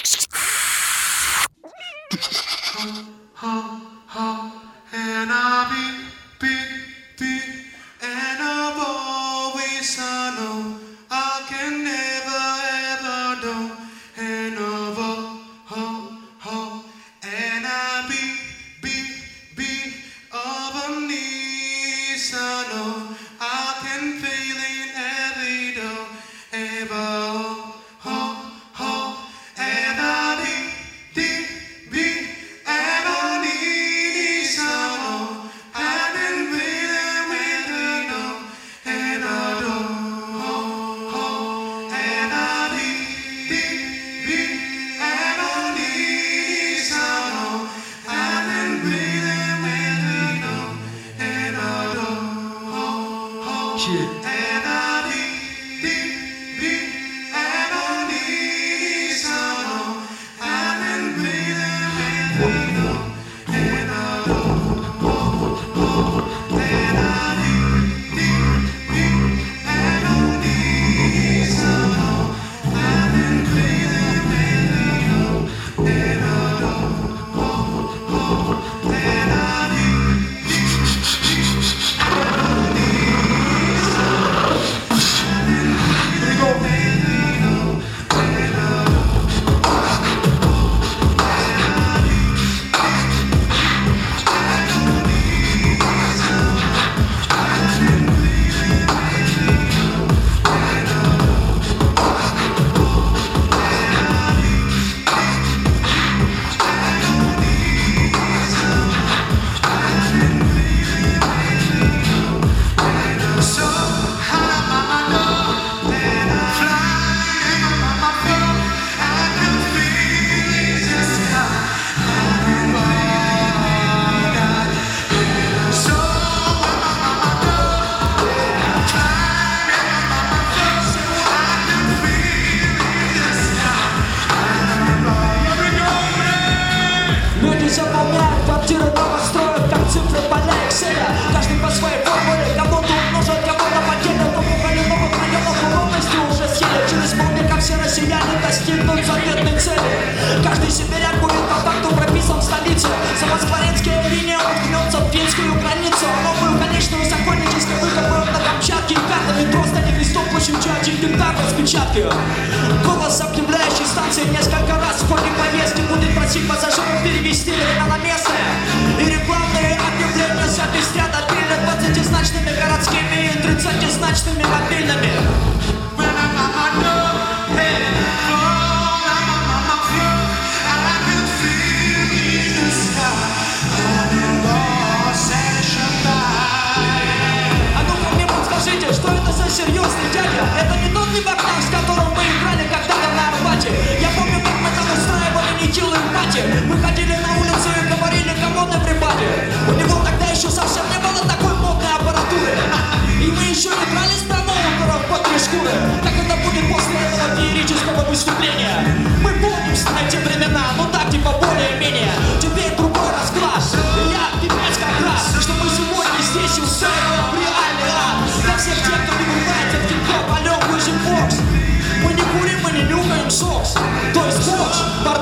And I'll be, and I've always I know I can never ever know, and and I'll be of a knees I know I can feel it every door, ever. Заполняют квартиры новостроек, как цифры поля Экселя. Каждый по своей формуле, кому-то умножит, кому-то поделят. Умукали новых районов полностью уже съели. Через полвека все россияне достигнут заветной цели. Каждый сибиряк будет по факту прописан в столице. Замоскворецкая линия уткнется в финскую границу. Новую конечную законническую выкопают на Камчатке. Карта метро станет листом площадью 1 гектар распечатки. Голос, объявляющий станции несколько раз в ходе поездки, будет просить пассажиров перевести время на местное. И рекламные объявления запестят отдельно 20-значными городскими и 30-значными мобильными. А ну-ка мне подскажите, что это за серьезный дядя? Это не тот ли Богдан, с которым мы играли когда-то на Арбате? Я помню, как мы там устраивали нехилую пати. Мы ходили на улицу и говорили «Come on, everybody». У него тогда еще совсем не было такой модной аппаратуры. И мы еще не дрались промоутеров по 3 шкуры. Как это будет после этого феерического выступления? Мы помним эти времена, но так типа более-менее. Теперь другой расклад. Я пипец как раз, что мы сегодня здесь и устраиваем реальный ад. Для всех тех, кто не врубается в хип-хоп, алё, Fusion Fox. Мы не курим, мы не нюхаем сокс. То есть бокс,